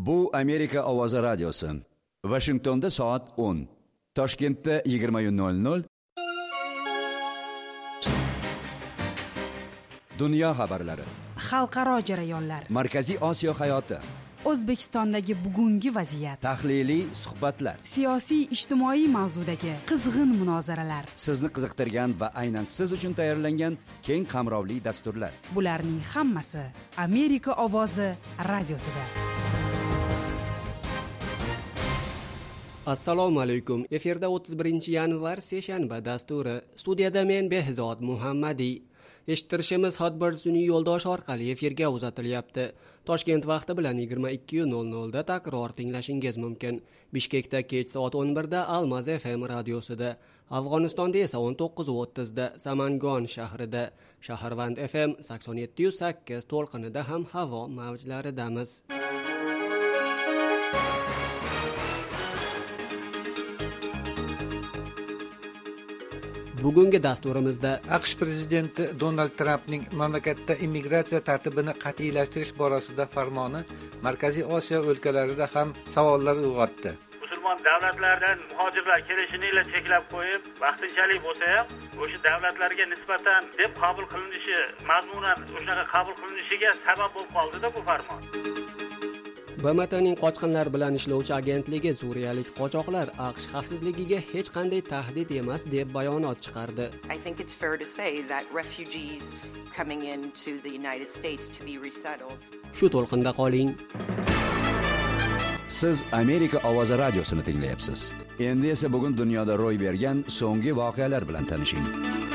Bu Amerika ovozi radiosi. Washingtonda soat 10. Toshkentda 20:00. Dunyo xabarlari. Xalqaro jarayonlar. Markaziy Osiyo hayoti. O'zbekistondagi bugungi vaziyat. Tahliliy suhbatlar. Siyosiy ijtimoiy mavzudagi qizg'in munozaralar. Sizni qiziqtirgan va aynan siz uchun tayyorlangan keng qamrovli dasturlar. Bularning hammasi Amerika ovozi radiosida. Assalomu alaykum. Efirda 31-yanvar seshanba dasturi. Studiyada men Behzod Muhammadiy. Eshittirishimiz Hotbird sun'iy yo'ldosh orqali efirga uzatilyapti. Toshkent vaqti bilan 22:00 da takror tinglashingiz mumkin. Bishkekda kech soat 11 da Almaz FM radiosida, Afg'onistonda esa 19:30 da Samangon shahrida, Shaharvand FM 87.8 to'lqinida ham havo mavjlaridamiz. Bugungi dasturimizda AQSh prezidenti Donald Trampning mamlakatda immigratsiya tartibini qat'iylashtirish borasida farmoni Markaziy Osiyo o'lkalarida ham savollar uyg'otdi. Musulmon davlatlardan muhojirlar kelishini cheklab qo'yib, vaqtinchalik bo'lsa ham o'sha davlatlarga nisbatan deb qabul qilinishi, mazmunan o'shaga qabul qilinishiga sabab bo'lib qoldi-da bu farmon. BMTning qochqinlar bilan ishlovchi agentligi suriyalik qochoqlar AQSh xavfsizligiga hech qanday tahdid emas deb bayonot chiqardi. I think it's fair to say that refugees coming into the United States to be resettled. Shu to'lqinda qoling. Siz Amerika ovozi radiosini tinglayapsiz. Endi esa bugun dunyoda ro'y bergan so'nggi voqealar bilan tanishing.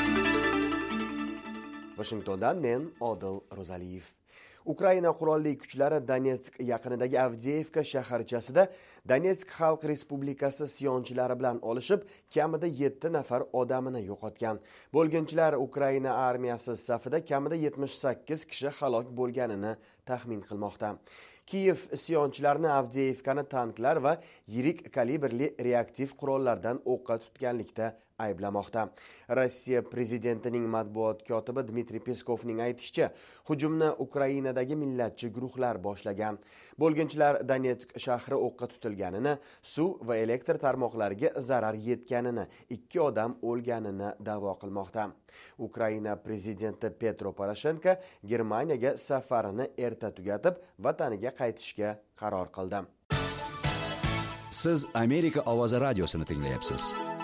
Washingtondan men Odil Ro'zaliyev. Ukraina qurolli kuchlari Donetsk yaqinidagi Avdiyevka shaharchasida Donetsk Xalq Respublikasi isyonchilari bilan olishib, kamida 7 nafar odamini yo'qotgan. Bo'lginchilar Ukraina armiyasi safida kamida 78 kishi halok bo'lganini taxmin qilmoqda. Kiyev isyonchilarni Avdiyevkani tanklar va yirik kalibrli reaktiv qurollardan o'qqa tutganlikda ayblamoqda. Rossiya prezidentining matbuot kotibi Dmitriy Peskovning aytishicha, hujumni Ukrainadagi millatchi guruhlar boshlagan. Bo'lginchilar Donetsk shahri o'qqa tutilganini, suv va elektr tarmoqlariga zarar yetganini, 2 odam o'lganini da'vo qilmoqda. Ukraina prezidenti Petro Poroshenko Germaniyaga safarini erta tugatib, vataniga qaytishga qaror qildi. Siz Amerika ovozi radiosini tinglayapsiz.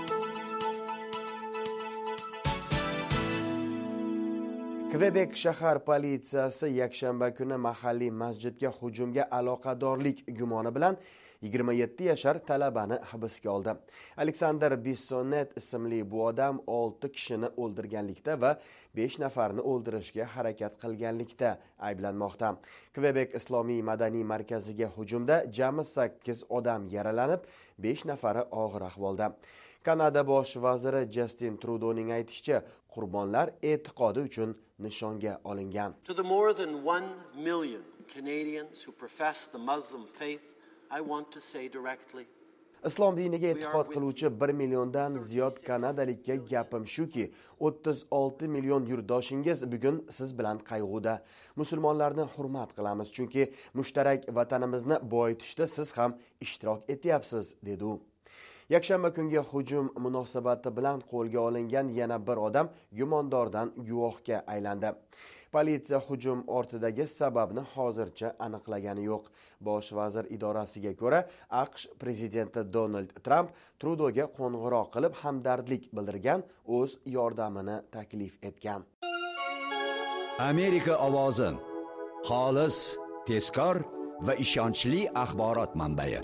Kvebek shahar politsiyasi yakshanba kuni mahalliy masjidga hujumga aloqadorlik gumoni bilan 27 yashar talabani hibsga oldi. Alexander Bissonnet ismli bu odam 6 kishini o'ldirganlikda va 5 nafarni o'ldirishga harakat qilganlikda ayblanmoqda. Kvebek islomiy madaniy markaziga hujumda jami 8 odam yaralanib, 5 nafari og'ir ahvolda. Kanada bosh vaziri Justin Trudeauning aytishicha, qurbonlar e'tiqodi uchun nishonga olingan. To the more than 1 million Canadians who profess the Muslim faith, I want to say directly. Islom diniga e'tiqod qiluvchi 1 milliondan ziyod kanadalikka gapim shuki, 36 million yurtdoshingiz bugun siz bilan qayg'uda. Musulmonlarni hurmat qilamiz, chunki mushtarak vatanimizni boyitishda siz ham ishtirok etyapsiz, dedi u. Yakshanba kungi hujum munosabati bilan qo'lga olingan yana bir odam gumondordan guvohga aylandi. Politsiya hujum ortidagi sababni hozircha aniqlagani yo'q. Bosh vazir idorasiga ko'ra, AQSh prezidenti Donald Trump Trudeauga qo'ng'iroq qilib hamdardlik bildirgan, o'z yordamini taklif etgan. Amerika ovozi. Xolis, tezkor va ishonchli axborot manbai.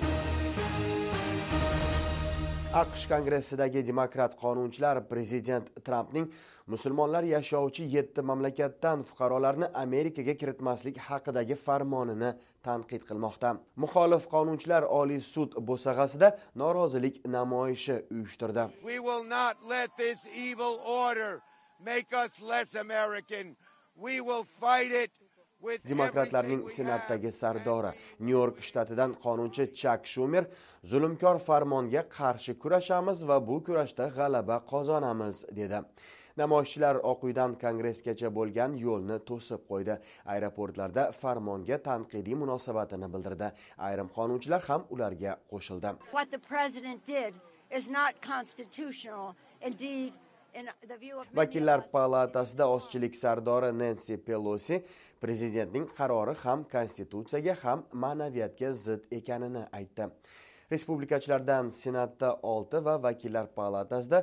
AQSh Kongressidagi demokrat qonunchilar prezident Trampning musulmonlar yashovchi 7 mamlakatdan fuqarolarni Amerikaga kiritmaslik haqidagi farmonini tanqid qilmoqda. Muxolif qonunchilar Oliy sud bo'sag'asida norozilik namoyishi uyushtirdi. We will not let this evil order make us less American. We will fight it. Demokratlarning senatdagi sardori, Nyu-York shtatidan qonunchi Chuck Schumer, zulmkor farmonga qarshi kurashamiz va bu kurashda g'alaba qozonamiz, dedi. Namoyishchilar Oq uydan Kongressgacha bo'lgan yo'lni to'sib qo'ydi. Aeroportlarda farmonga tanqidiy munosabatini bildirdi. Ayrim qonunchilar ham ularga qo'shildi. What the president did is not constitutional. Indeed, Vakillar palatasida ozchilik sardori Nancy Pelosi prezidentning qarori ham konstitutsiyaga ham ma'naviyatga zid ekanini aytdi. Respublikachilardan Senatda 6 va Vakillar palatasida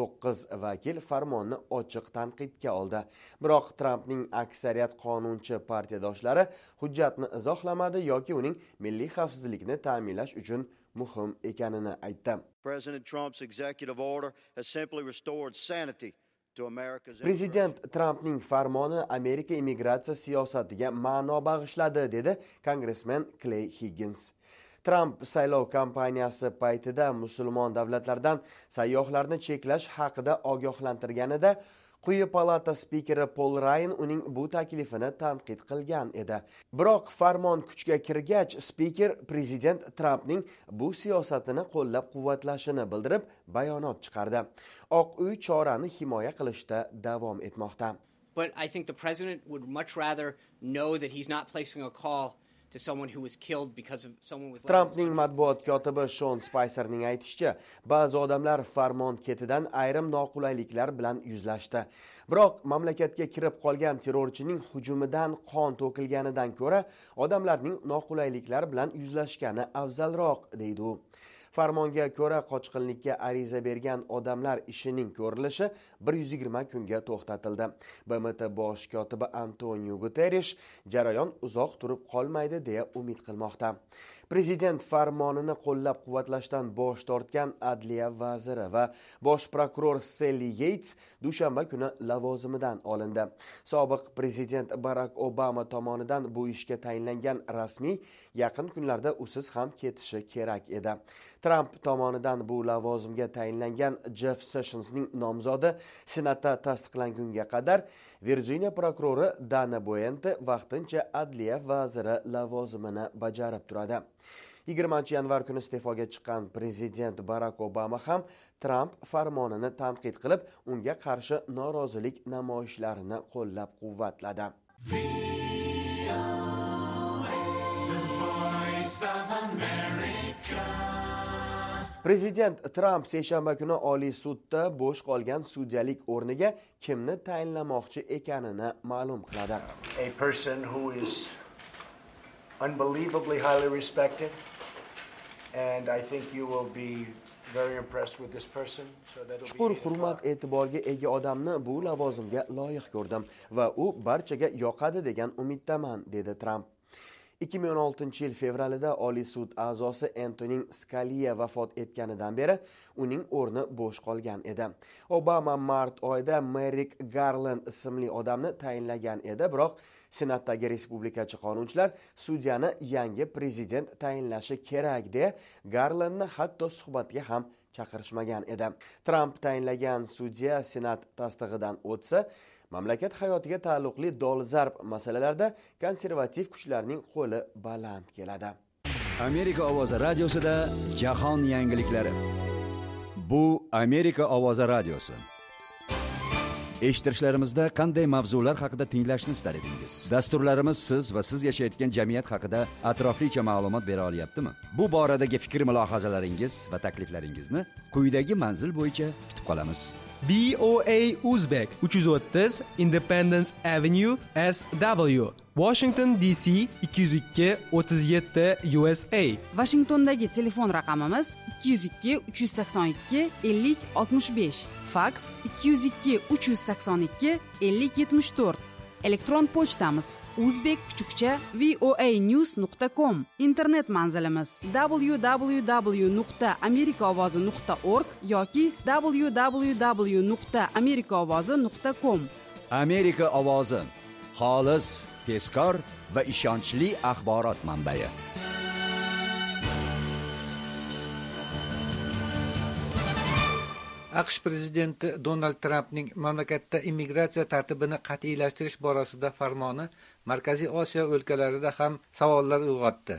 9 vakil farmonni ochiq tanqidga oldi. Biroq Trumpning aksariyat qonunchi partiyadoshlari hujjatni izohlamadi yoki uning milliy xavfsizlikni ta'minlash uchun muhim ekanini aytdi. President Trump's executive order has simply restored sanity to America's. Prezident Trumpning farmoni Amerika immigratsiya siyosatiga ma'no bag'ishladi, dedi kongressmen Clay Higgins. Trump saylov kampaniyasi paytida musulmon davlatlardan sayyohlarni cheklash haqida ogohlantirganida quyi palata spikeri Paul Ryan uning bu taklifini tanqid qilgan edi. Biroq farmon kuchga kirgach, spiker prezident Trumpning bu siyosatini qo'llab-quvvatlashini bildirib, bayonot chiqardi. Oq uy chorani himoya qilishda davom etmoqda. But I think the president would much rather know that he's not placing a call to someone who was killed because of someone was. Trumpning matbuot kotibi Sean Spicerning aytishicha, ba'zi odamlar farmon ketidan ayrim noqulayliklar bilan yuzlashdi. Biroq mamlakatga kirib qolgan terrorchining hujumidan qon to'kilganidan ko'ra, odamlarning noqulayliklar bilan yuzlashgani afzalroq, deydi u. Farmonga ko'ra qochqinlikka ariza bergan odamlar ishining ko'rilishi 120 kunga to'xtatildi. BMT bosh kotibi Antonio Guterres jarayon uzoq turib qolmaydi deya umid qilmoqda. Prezident farmonini qo'llab-quvvatlashdan bosh tortgan adliya vaziri va bosh prokuror Sally Yates dushanba kuni lavozimidan olindi. Sobiq prezident Barack Obama tomonidan bu ishga tayinlangan rasmiy yaqin kunlarda usiz ham ketishi kerak edi. Trump tomonidan bu lavozimga tayinlangan Jeff Sessionsning nomzodi Senatda tasdiqlangunga qadar Virginia prokurori Dana Boente vaqtincha adliya vaziri lavozimini bajarib turadi. 20-yanvar kuni iste'foga chiqqan prezident Barack Obama ham Trump farmonini tanqid qilib, unga qarshi norozilik namoyishlarini qo'llab-quvvatladi. Prezident Trump seshanba kuni Oliy sudda bo'sh qolgan sudyalik o'rniga kimni tayinlamoqchi ekanini ma'lum qiladi. A person who is unbelievably highly respected, and I think you will be very impressed with this person. Chuqur hurmat e'tiborga ega odamni bu lavozimga loyiq ko'rdim va u barchaga yoqadi degan umiddaman, dedi Trump. 2016-yil fevralida Oliy sud a'zosi Antonin Scalia vafot etganidan beri uning o'rni bo'sh qolgan edi. Obama mart oyida Merrick Garland ismli odamni tayinlagan edi, biroq Senatdagi respublikachi qonunchilar sudyani yangi prezident tayinlashi kerak deya Garlandni hatto suhbatga ham chaqirishmagan edi. Trump tayinlagan sudya Senat tasdig'idan o'tsa, mamlakat hayotiga taalluqli dolzarb masalalarda konservativ kuchlarning qo'li baland keladi. Amerika ovozi radiosida jahon yangiliklari. Bu Amerika ovozi radiosi. Eshittirishlarimizda qanday mavzular haqida tinglashni istar edingiz? Dasturlarimiz siz va siz yashayotgan jamiyat haqida atroflicha ma'lumot bera olyaptimi? Bu boradagi fikr-mulohazalaringiz va takliflaringizni quyidagi manzil bo'yicha kutib qolamiz. BOA Uzbek 330 Independence Avenue SW, Washington DC 202 37 USA. Washingtondagi telefon raqamimiz 202 382 50 65, fax 202 382 50 74. Elektron pochtamiz uzbek_voanews.com. Internet manzilimiz www.amerikaovozi.org yoki www.amerikaovozi.com. Amerika ovozi, xolis, tezkor va ishonchli axborot manbai. AQSh prezidenti Donald Trampning mamlakatda immigratsiya tartibini qat'iylashtirish borasida farmoni Markaziy Osiyo o'lkalarida ham savollar uyg'otdi.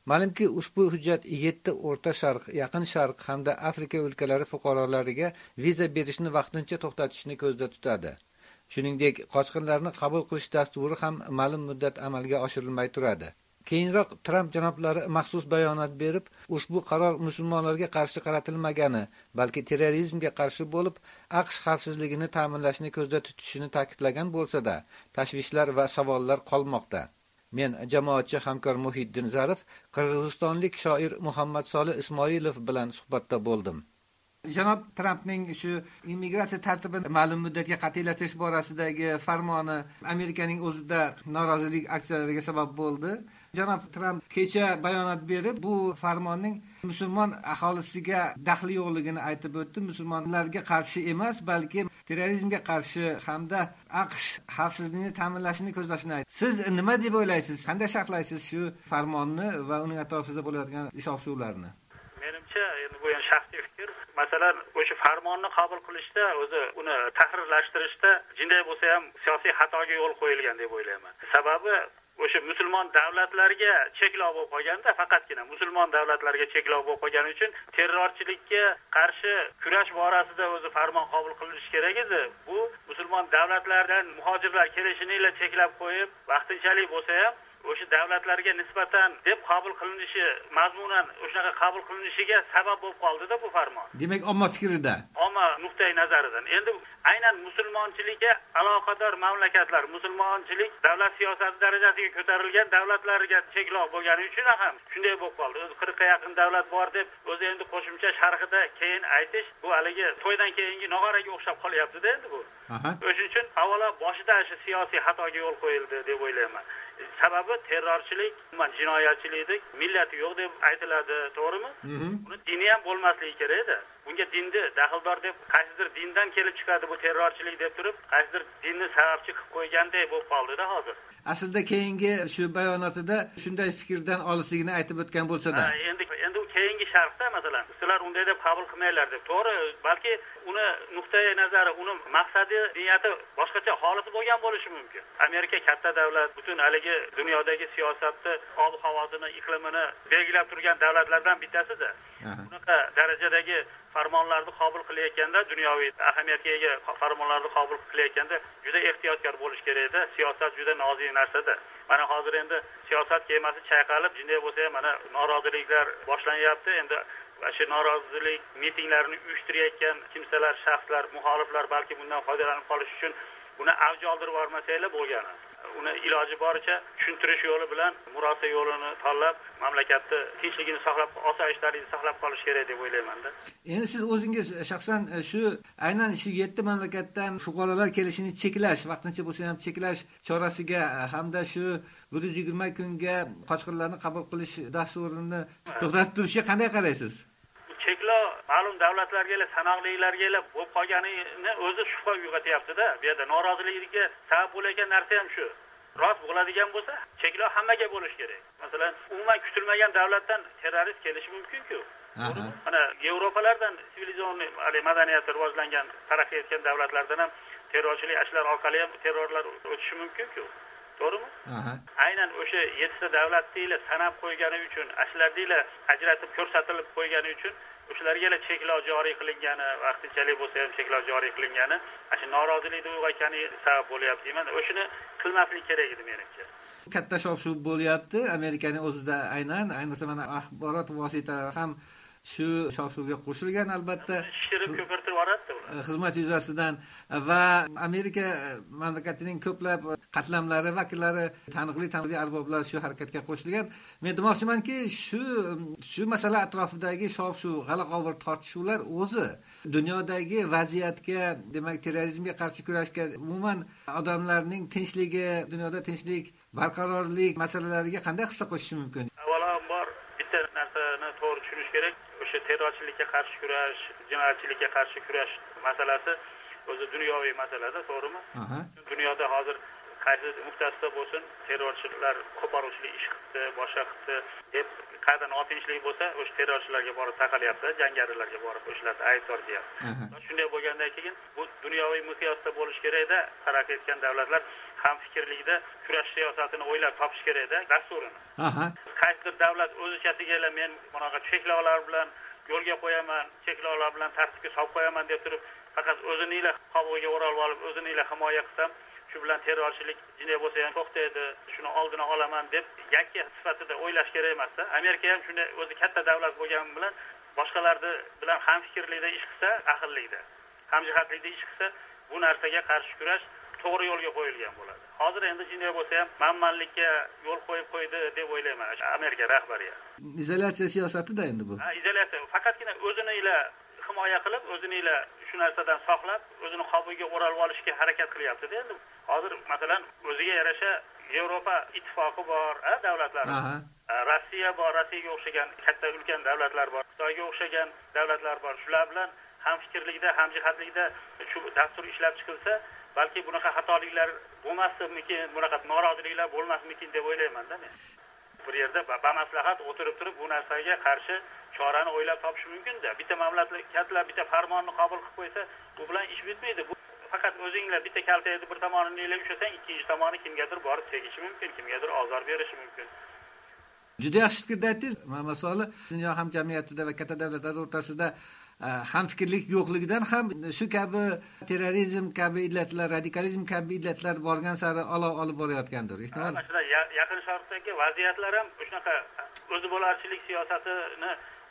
Ma'lumki, ushbu hujjat 7 O'rta Sharq, Yaqin Sharq hamda Afrika o'lkalari fuqarolariga viza berishni vaqtincha to'xtatishni ko'zda tutadi. Shuningdek, qochqinlarni qabul qilish dasturi ham ma'lum muddat amalga oshirilmay turadi. Keyinroq Tramp janoblari maxsus bayonot berib, ushbu qaror musulmonlarga qarshi qaratilmagani, balki terrorizmga qarshi bo'lib, AQSh xavfsizligini ta'minlashni ko'zda tutishini ta'kidlagan bo'lsa-da, tashvishlar va savollar qolmoqda. Men jamoatchi hamkor Muhiddin Zarif qirg'izistonlik shoir Muhammad Solih Ismoilov bilan suhbatda bo'ldim. Janob Trampning shu immigratsiya tartibini ma'lum muddatga qat'iylashtirish borasidagi farmoni Amerikaning o'zida norozilik aksiyalariga sabab bo'ldi. Janob Tramp kecha bayonot berib, bu farmonning musulmon aholisiga daxli yo'qligini aytib o'tdi. Musulmonlarga qarshi emas, balki terrorizmga qarshi hamda AQSh xavfsizligini ta'minlashini ko'zlashini aytdi. Siz nima deb o'ylaysiz? Qanday sharhlaysiz shu farmonni va uning atrofida bo'layotgan shov-shuvlarni? Menimcha, endi bu ham shaxsiy fikr. Masalan, o'sha farmonni qabul qilishda, o'zi uni tahrirlashtirishda jinday bo'lsa ham siyosiy xatoga yo'l qo'yilgan deb o'ylayman. Sababi o'sha musulmon davlatlarga cheklov bo'lib qolganda, faqatgina musulmon davlatlarga cheklov bo'lib qolgani uchun terrorchilikka qarshi kurash borasida o'zi farmon qabul qilinishi kerak edi. Bu musulmon davlatlardan muhojirlar kelishini cheklab qo'yib, vaqtinchalik bo'lsa ham o'sha davlatlarga nisbatan deb qabul qilinishi, mazmunan o'shanaqa qabul qilinishiga sabab bo'lib qoldi-da bu farmon. Demak, omma fikrida, omma nuqtai nazaridan. Endi aynan musulmonchilikka aloqador mamlakatlar, musulmonchilik davlat siyosati darajasiga ko'tarilgan davlatlarga cheklov bo'lgani uchun ham shunday bo'lib qoldi. O'zi 40 ga yaqin davlat bor deb o'zi endi qo'shimcha sharhida keyin aytish, bu haligi to'ydan keyingi nog'oraga o'xshab qolyapti-da endi bu. O'shuning uchun avvalo boshida shu siyosiy xatoga yo'l qo'yildi deb o'ylayman. Sababi terrorchilik, jinoyatchilik millati yo'q deb aytiladi, to'g'rimi? Uni dini ham bo'lmasligi kerak edi. Bunga dinni daxldor deb, qaysidir dindan kelib chiqadi bu terrorchilik deb turib, qaysidir dinni sababchi qilib qo'yganday bo'lib qoldi-da hozir. Aslida keyingi shu bayonotida shunday fikrdan olisligini aytib o'tgan bo'lsa-da. Endi u keyingi sharhda masalan, sizlar unday deb qabul qilmaylar deb. To'g'ri, balki uni nuqtai nazari, uni maqsadi, niyati boshqacha xolis bo'lgan bo'lishi mumkin. Amerika katta davlat, butun haligi dunyodagi siyosatni, ob-havosini, iqlimini belgilab turgan davlatlardan bittasi-da. Bunaqa darajadagi farmonlarni qabul qilayotganda, dunyoviy ahamiyatga ega farmonlarni qabul qilayotganda juda ehtiyotkor bo'lish kerak edi. Siyosat juda nozik narsa-da. Mana hozir endi siyosat kemasi chayqalib, jinday bo'lsa ham mana noroziliklar boshlanyapti. Endi shu norozilik mitinglarini uyushtirayotgan kimsalar, shaxslar, muxoliflar balki bundan foydalanib qolish uchun buni avj oldirib bormasanglar bo'lgani. Uni iloji boricha tushuntirish yo'li bilan murosa yo'lini tanlab, mamlakatni tinchligini saqlab, osoyishtalik saqlab qolish kerak deb o'ylayman-da. Endi siz o'zingiz shaxsan shu aynan shu 7 mamlakatdan fuqarolar kelishini cheklash, vaqtincha bo'lsa ham cheklash chorasiga hamda shu 120 kunga qochqinlarni qabul qilish dasturini to'xtatib turishga qanday qaraysiz? Cheklov ma'lum davlatlarga, sanoqlilarga bo'lib qolganini o'zi shubha uyg'otyapti-da. Bu yerda norozilikka sabab bo'layotgan narsa ham shu. Rost bo'ladigan bo'lsa, cheklov hammaga bo'lish kerak. Masalan, umuman kutilmagan davlatdan terrorist kelishi mumkin-ku. Mana Yevropalardan sivilizatsiya madaniyati rivojlangan, taraqqiy etgan davlatlardan ham terrorchilik ashlar orqali ham terrorlar o'tishi mumkin-ku. To'g'rimi? Aynan o'sha 7 ta davlatlar sanab qo'ygani uchun, ashlardilar ajratib ko'rsatilib qo'ygani uchun o'shalarga cheklov joriy qilingani, vaqtinchalik bo'lsa ham cheklov joriy qilingani, shu norozilikni uyg'otgani sabab bo'lyapti deyman. O'shini qilmaslik kerak edi menimcha. Katta shov-shuv bo'lyapti Amerikaning o'zida ayniqsa mana axborot vositalari ham shu shov-shuvga qo'shilgan albatta. Shirib ko'pirtirib yuboradi ular. Xizmat yuzasidan va Amerika mamlakatining ko'plab qatlamlari vakillari, taniqli arboblar shu harakatga qo'shilgan. Men demoqchimanki, shu masala atrofidagi shov-shuv, g'ala-g'ovur tortishuvlar o'zi dunyodagi vaziyatga, demak terrorizmga qarshi kurashga, umuman odamlarning tinchligi, dunyoda tinchlik, barqarorlik masalalariga qanday hissa qo'shishi mumkin? Avvalambor bitta narsani to'g'ri tushunish kerak. O'sha terrorchilikka qarshi kurash, jinoyatchilikka qarshi kurash masalasi o'zi dunyoviy masalada, to'g'rimi? Dunyoda hozir qaysi nuqtasida bo'lsin, terrorchilar qo'poruvchilik ish qildi, boshqa qildi deb qayerda notinchlik bo'lsa, o'sha terrorchilarga borib taqalyapti, jangarilarga borib o'shalarni aybdor deyapti. Shunday bo'lgandan keyin bu dunyoviy miqyosda bo'lish kerak-da, taraqqiy etgan davlatlar hamfikrlikda kurash siyosatini o'ylab topish kerakda dasturini. Qaysidir davlat o'z ichasiga men bunaqa cheklovlar bilan yo'lga qo'yaman, cheklovlar bilan tartibga solib qo'yaman deb turib, faqat o'zini qabuliga o'ralib olib, o'zini himoya qilsam, shu bilan terrorchilik jinay bo'lsa ham to'xtaydi, shuni oldini olaman deb yakka sifatida o'ylash kerak emasda. Amerika ham shunday o'zi katta davlat bo'lgani bilan boshqalarni bilan hamfikrlikda ish qilsa, aqllikda, hamjihatlikda ish qilsa, bu narsaga qarshi kurash to'g'ri yo'lga qo'yilgan bo'ladi. Hozir endi jinay bo'lsa ham manmanlikka yo'l qo'yib qo'ydi deb o'ylayman Amerika rahbariyati. Izolyatsiya siyosatida endi bu. Izolyatsiya faqatgina o'zini himoya qilib, o'zini shu narsadan saqlab, o'zini qabuliga o'ralib olishga harakat qilyapti-da endi. Hozir masalan o'ziga yarasha Yevropa ittifoqi bor, davlatlar. Rossiya bor, Rossiyaga o'xshagan katta ulkan davlatlar bor, Xitoyga o'xshagan davlatlar bor. Shular bilan hamfikrlikda, hamjihatlikda shu dastur ishlab chiqilsa, balki bunaqa xatoliklar bo'lmasmikin, bunaqa noroziliklar bo'lmasmikin deb o'ylayman-da men. Bir yerda bamaslahat o'tirib turib bu narsaga qarshi chorani o'ylab topish mumkin-da. Bitta mamlakatlar bitta farmonni qabul qilib qo'ysa, bu bilan ish bitmaydi. Bu faqat o'zinglar bitta kaltayni bir tomonini neylab ushlasang, ikkinchi tomoni kimgadir borib tegishi mumkin, kimgadir ozor berishi mumkin. Juda yaxshi fikrda aytdingiz. Masalan, dunyo hamjamiyatida va katta davlatlar o'rtasida hamfikrlik yo'qligidan ham shu kabi terrorizm kabi illatlar, radikalizm kabi illatlar borgan sari olib borayotgandir. Ehtimol. Masalan, Yaqin Sharqdagi vaziyatlar ham shunaqa o'zi bo'larchilik siyosatini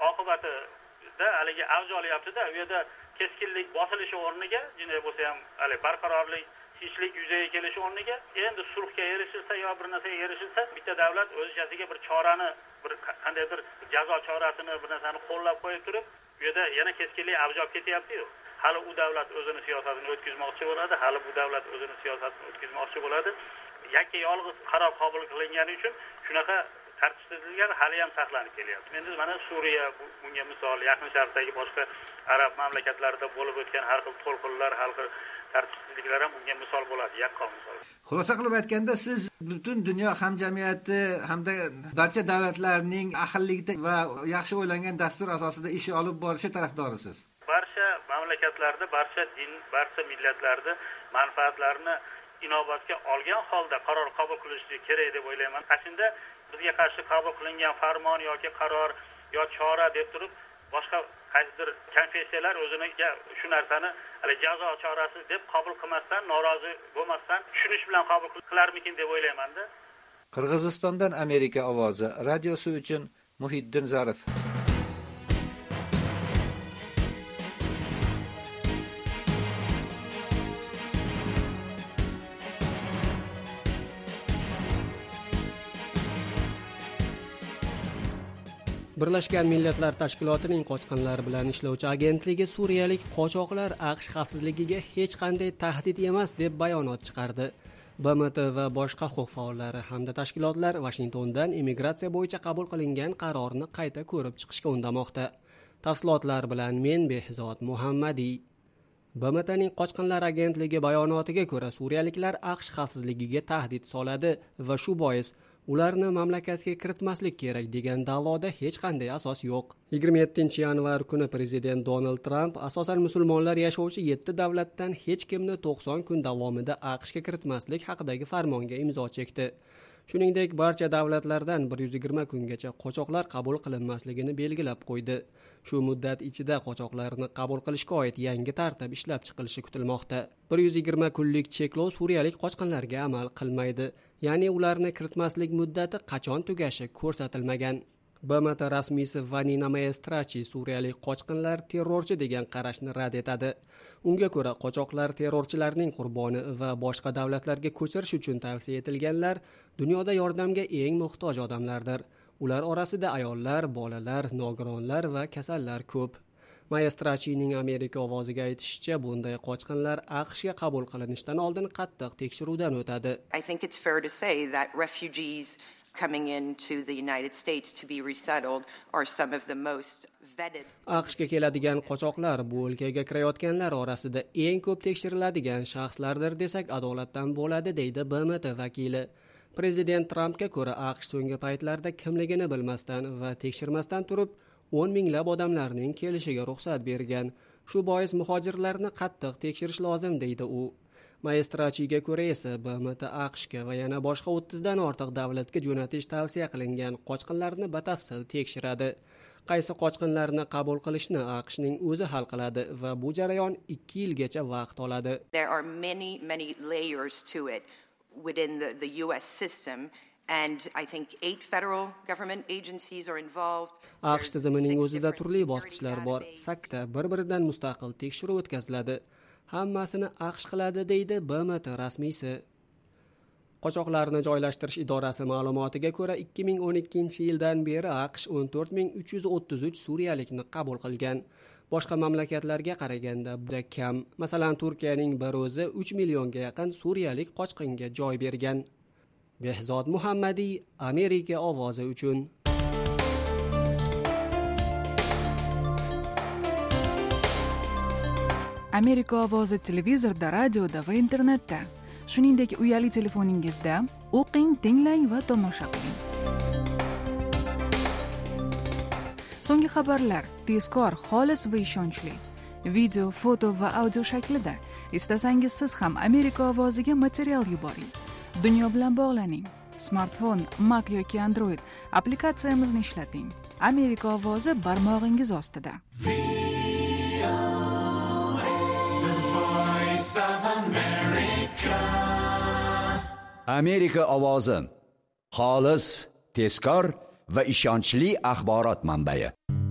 oqibatida haligi avj olyapti-da. U yerda keskinlik bosilishi o'rniga, jinay bo'lsa ham hali barqarorlik, tinchlik yuzaga kelishi o'rniga endi sulhga erishilsa yo bir narsaga erishilsa, bitta davlat o'z ichasiga bir chorani, bir qandaydir jazo chorasini, bir narsani qo'llab qo'yib turib, bu yerda yana keskinlik avj olib ketyapti-yu. Hali u davlat o'zini siyosatini o'tkazmoqchi bo'ladi, hali bu davlat o'zini siyosatini o'tkazmoqchi bo'ladi. Yakka yolg'iz qaror qabul qilingani uchun shunaqa tartibsizliklar hali ham saqlanib kelyapti. Endi mana Suriya bunga misol, Yaqin Sharqdagi boshqa arab mamlakatlarida bo'lib o'tgan har xil to'lqinlar, har xil tartibsizliklar ham bunga misol bo'ladi, yaqqol misol. Xulosa qilib aytganda, siz butun dunyo hamjamiyati hamda barcha davlatlarning ahillikda va yaxshi o'ylangan dastur asosida ish olib borishi tarafdorisiz. Barcha mamlakatlarda, barcha din, barcha millatlarda manfaatlarini inobatga olgan holda qaror qabul qilishi kerak deb o'ylayman. Shunda bizga qarshi qabul qilingan farmon yoki qaror yo chora deb turib boshqa qaysidir konfessiyalar o'ziniga shu narsani jazo chorasi deb qabul qilmasdan, norozi bo'lmasdan tushunish bilan qabul qilarmikin deb o'ylayman-da. Qirg'izistondan Amerika ovozi radiosi uchun Muhiddin Zarif. Birlashgan Millatlar Tashkilotining qochqinlar bilan ishlovchi agentligi suriyalik qochoqlar AQSh xavfsizligiga hech qanday tahdid emas deb bayonot chiqardi. BMT va boshqa huquq faollari hamda tashkilotlar Vashingtondan immigratsiya bo'yicha qabul qilingan qarorni qayta ko'rib chiqishga undamoqda. Tafsilotlar bilan men Behzod Muhammadiy. BMTning qochqinlar agentligi bayonotiga ko'ra, suriyaliklar AQSh xavfsizligiga tahdid soladi va shu bois ularni mamlakatga kiritmaslik kerak degan da'voda hech qanday asos yo'q. 27-yanvar kuni prezident Donald Trump asosan musulmonlar yashovchi 7 davlatdan hech kimni 90 kun davomida AQShga kiritmaslik haqidagi farmonga imzo chekdi. Shuningdek, barcha davlatlardan 120 kungacha qochoqlar qabul qilinmasligini belgilab qo'ydi. Shu muddat ichida qochoqlarni qabul qilishga oid yangi tartib ishlab chiqilishi kutilmoqda. 120 kunlik cheklov suriyalik qochqinlarga amal qilmaydi. Ya'ni ularni kiritmaslik muddati qachon tugashi ko'rsatilmagan. BMT rasmiysi Vanina Maestrachi suriyalik qochqinlar terrorchi degan qarashni rad etadi. Unga ko'ra, qochoqlar terrorchilarning qurboni va boshqa davlatlarga ko'chirish uchun tavsiya etilganlar dunyoda yordamga eng muhtoj odamlardir. Ular orasida ayollar, bolalar, nogironlar va kasallar ko'p. Maestrachining Amerika ovoziga aytishicha, bunday qochqinlar AQShga qabul qilinishdan oldin qattiq tekshiruvdan o'tadi. I think it's fair to say that refugees coming into the United States to be resettled are some of the most vetted. AQShga keladigan qochoqlar bu o'lkaga kirayotganlar orasida eng ko'p tekshiriladigan shaxslardir desak adolatdan bo'ladi, deydi BMT vakili. Prezident Trumpga ko'ra, AQSh so'nggi paytlarda kimligini bilmasdan va tekshirmasdan turib 10 minglab odamlarning kelishiga ruxsat bergan. Shu bois muhojirlarni qattiq tekshirish lozim, deydi u. Maestrachiga ko'ra esa BMT AQShga va yana boshqa 30 dan ortiq davlatga jo'natish tavsiya qilingan qochqinlarni batafsil tekshiradi. Qaysi qochqinlarni qabul qilishni AQShning o'zi hal qiladi va bu jarayon 2 yilgacha vaqt oladi. There are many layers to it within the US system. And I think 8 federal government agencies are involved. AQSh tizimining o'zida turli bosqichlar bor. 8ta bir-biridan mustaqil tekshiruv o'tkaziladi. Hammasini AQSh qiladi deydi BMT rasmiysi. Qochoqlarni joylashtirish idorasi ma'lumotiga ko'ra 2012-yildan beri AQSh 14333 suriyalikni qabul qilgan. Boshqa mamlakatlarga qaraganda bu kam. Masalan, Turkiyaning bir o'zi 3 millionga yaqin suriyalik qochqinga joy bergan. Behzod Muhammadiy, Amerika ovozi uchun. Amerika ovozi televizorda, radioda va internetda. Shuningdek, uyali telefoningizda o'qing, tinglang va tomosha qiling. So'nggi xabarlar tezkor, xolis va ishonchli. Video, foto va audio shaklida. Istasangiz siz ham Amerika ovoziga material yuboring. Dunyo bilan bog'laning. Smartfon, Mac yoki Android applikatsiyamizni ishlating. Amerika ovozi barmog'ingiz ostida. Amerika ovozi. Xolis, tezkor va ishonchli axborot manbai.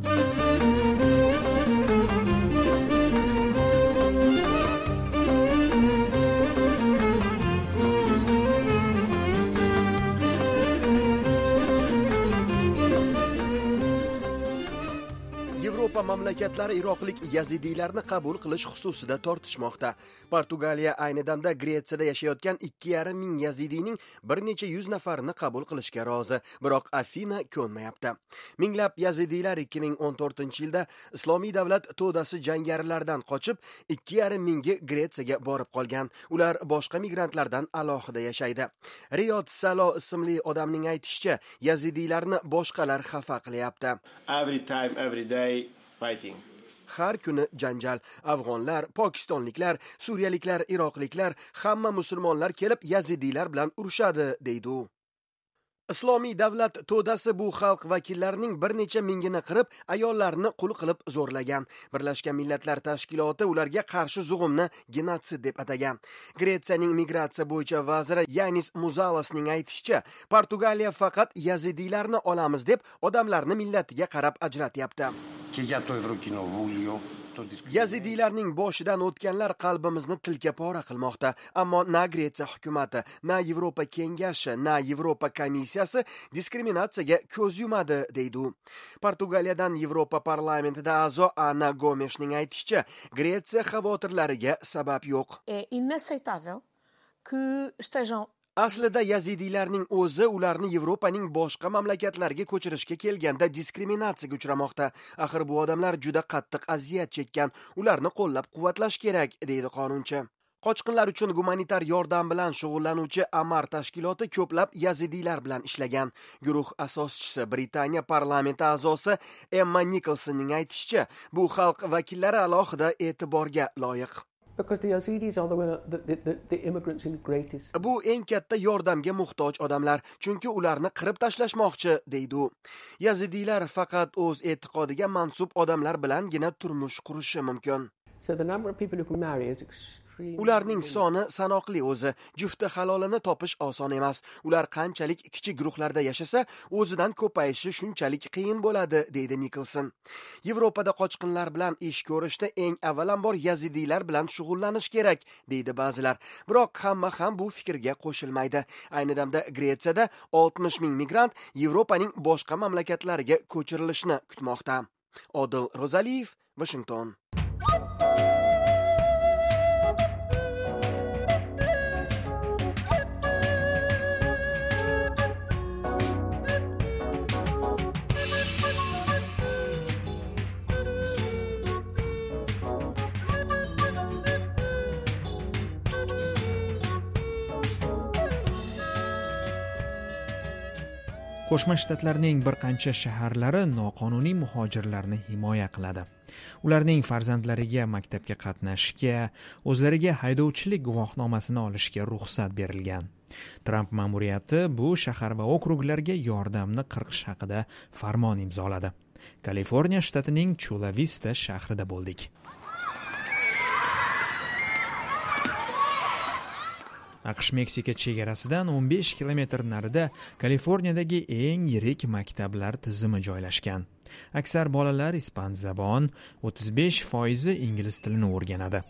Yevropa mamlakatlari iroqlik yazidiylarni qabul qilish xususida tortishmoqda. Portugaliya ayni damda Gretsiyada yashayotgan 2,5 ming yazidiyning bir necha yuz nafarini qabul qilishga rozi, biroq Afina ko'nmayapti. Minglab yazidiylar 2014-yilda Islomiy davlat to'dasi jangarilaridan qochib 2,5 mingi Gretsiyaga borib qolgan. Ular boshqa migrantlardan alohida yashaydi. Riyod Salo ismli odamning aytishicha, yazidiylarni boshqalar xafa qilyapti. Every day fighting. Har kuni janjal. Afg'onlar, pokistonliklar, suriyaliklar, iroqliklar, hamma musulmonlar kelib yazidiylar bilan urushadi, deydi u. Islomiy davlat to'dasi bu xalq vakillarining bir necha mingini qirib, ayollarni qul qilib zo'rlagan. Birlashgan Millatlar Tashkiloti ularga qarshi zug'umni genotsid deb atagan. Gretsiyaning migratsiya bo'yicha vaziri Yanis Muzalasning aytishicha, Portugaliya faqat yazidiylarni olamiz deb odamlarni millatiga qarab ajratyapti. Yazidiylarning boshidan o'tganlar qalbimizni tilka pora qilmoqda, ammo na Gretsiya hukumati, na Yevropa kengashi, na Yevropa komissiyasi diskriminatsiyaga ko'z yumadi, deydi u. Portugaliyadan Yevropa parlamentida a'zo Ana Gomeshning aytishicha, Gretsiya xavotirlariga sabab yo'q. Aslida yazidiylarning o'zi ularni Yevropaning boshqa mamlakatlariga ko'chirishga kelganda diskriminatsiyaga uchramoqda. Axir bu odamlar juda qattiq aziyat chekkan. Ularni qo'llab-quvvatlash kerak, deydi qonunchi. Qochqinlar uchun gumanitar yordam bilan shug'ullanuvchi Amar tashkiloti ko'plab yazidiylar bilan ishlagan. Guruh asoschisi Britaniya parlamenti a'zosi Emma Nicholsonning aytishicha, bu xalq vakillari alohida e'tiborga loyiq. Bu eng katta yordamga muhtoj odamlar, chunki ularni qirib tashlashmoqchi, deydi u. Yazidiylar faqat o'z e'tiqodiga mansub odamlar bilangina turmush qurishi mumkin. Ularning soni sanoqli o'zi. Jufti halolini topish oson emas. Ular qanchalik kichik guruhlarda yashasa, o'zidan ko'payishi shunchalik qiyin bo'ladi, deydi Nicholson. Yevropada qochqinlar bilan ish ko'rishda eng avvalambor yazidiylar bilan shug'ullanish kerak, deydi ba'zilar. Biroq hamma ham bu fikrga qo'shilmaydi. Ayni damda Gretsiyada 60 ming migrant Yevropaning boshqa mamlakatlariga ko'chirilishni kutmoqda. Odil Rozaliyev, Washington. Qo'shma Shtatlarning bir qancha shaharlari noqonuniy muhojirlarni himoya qiladi. Ularning farzandlariga maktabga qatnashishga, o'zlariga haydovchilik guvohnomasini olishga ruxsat berilgan. Tramp ma'muriyati bu shahar va okruglarga yordamni qirqish haqida farmon imzoladi. Kaliforniya shtatining Chula Vista shahrida bo'ldik. AQSh-Meksika chegarasidan 15 kilometr narida Kaliforniyadagi eng yirik maktablar tizimi joylashgan. Aksar bolalar ispan zabon, 35% ingliz tilini o'rganadi.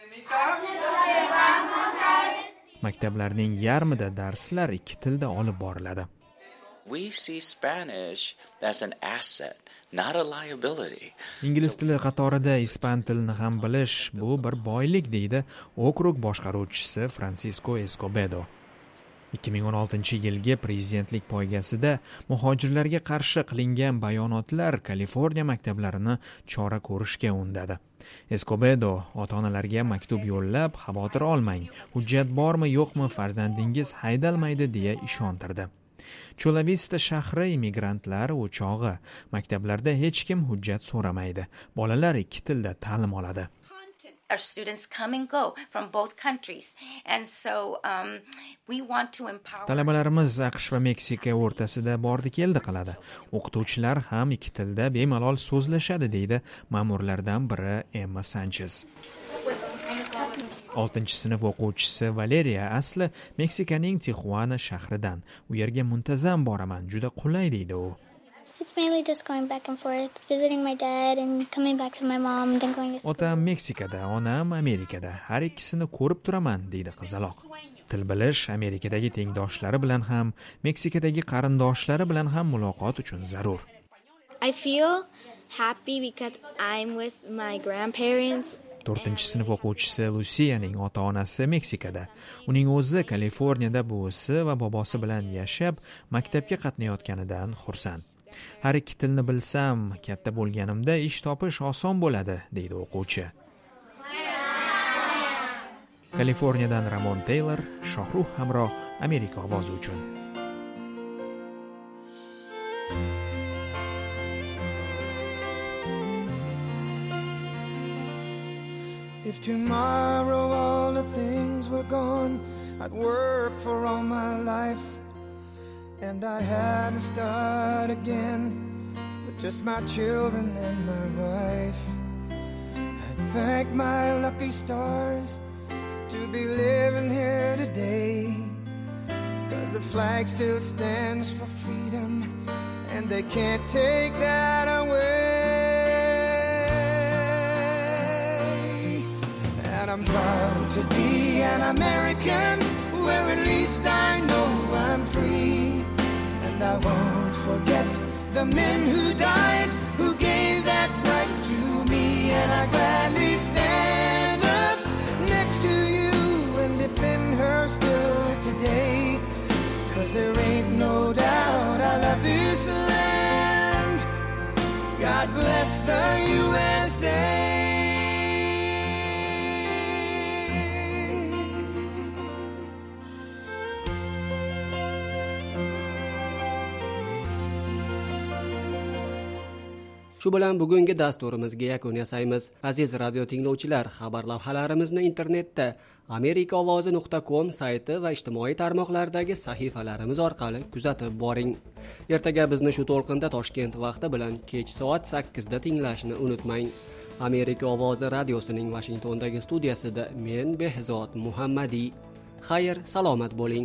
Maktablarning yarmida darslar 2 tilda olib boriladi. We see Spanish as an asset, not a liability. Ingliz tili qatorida ispan tilini ham bilish bu bir boylik, deydi okrug boshqaruvchisi Francisco Escobedo. 2016-yilgi prezidentlik poygasida muhojirlarga qarshi qilingan bayonotlar Kaliforniya maktablarini chora ko'rishga undadi. Escobedo ota-onalarga maktub yo'llab, xavotir olmang, hujjat bormi yo'qmi farzandingiz haydalmaydi deya ishontirdi. Chula Vista shahri immigrantlar o'chog'i. Maktablarda hech kim hujjat so'ramaydi. Bolalar 2 tilda ta'lim oladi. Our students come and go from both countries, and so we want to empower. Talabalarimiz AQSh va Meksika o'rtasida bordi-keldi qiladi. O'qituvchilar ham 2 tilda bemalol so'zlashadi, deydi ma'murlardan biri Emma Sanchez. 6-sinf o'quvchisi Valeria asli Meksikaning Tijuana shahridan. U yerga muntazam boraman, juda qulay, deydi u. It's mainly just going back and forth, visiting my dad and coming back to my mom, then going to school. Otam Meksikada, onam Amerikada. Har ikkisini ko'rib turaman, deydi qizaloq. Til bilish Amerikadagi tengdoshlari bilan ham, Meksikadagi qarindoshlari bilan ham muloqot uchun zarur. I feel happy because I'm with my grandparents. 4-sinf o'quvchisi Lucianing ota-onasi Meksikada. Uning o'zi Kaliforniyada buvisi va bobosi bilan yashab, maktabga qatnayotganidan xursand. Har 2 tilni bilsam, katta bo'lganimda ish topish oson bo'ladi, deydi o'quvchi. Kaliforniyadan Ramon Taylor, Shohruh hamroh, Amerika ovozi uchun. If tomorrow all the things were gone, I'd work for all my life, and I had to start again with just my children and my wife. I'd thank my lucky stars to be living here today, 'cause the flag still stands for freedom, and they can't take that away. And I'm proud to be an American, where at least I know I'm free. And I won't forget the men who died, who gave that right to me. And I gladly stand up next to you and defend her still today, 'cause there ain't no doubt I love this land. God bless the USA. Shu bilan bugungi dasturimizga yakun yasaymiz. Aziz radio tinglovchilar, xabar lavhalarimizni internetda amerikaovozi.com sayti va ijtimoiy tarmoqlardagi sahifalarimiz orqali kuzatib boring. Ertaga bizni shu to'lqinda Toshkent vaqti bilan kech soat 8 da tinglashni unutmang. Amerika ovozi radiosining Washingtondagi studiyasida men Behzod Muhammadiy. Xayr, salomat bo'ling.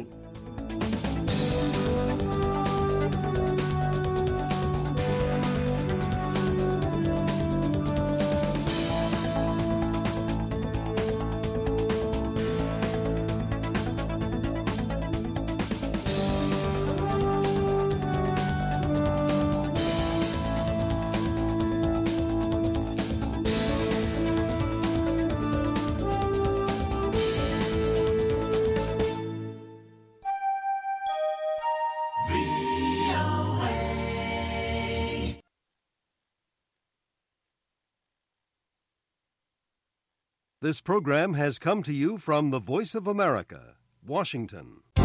This program has come to you from the Voice of America, Washington.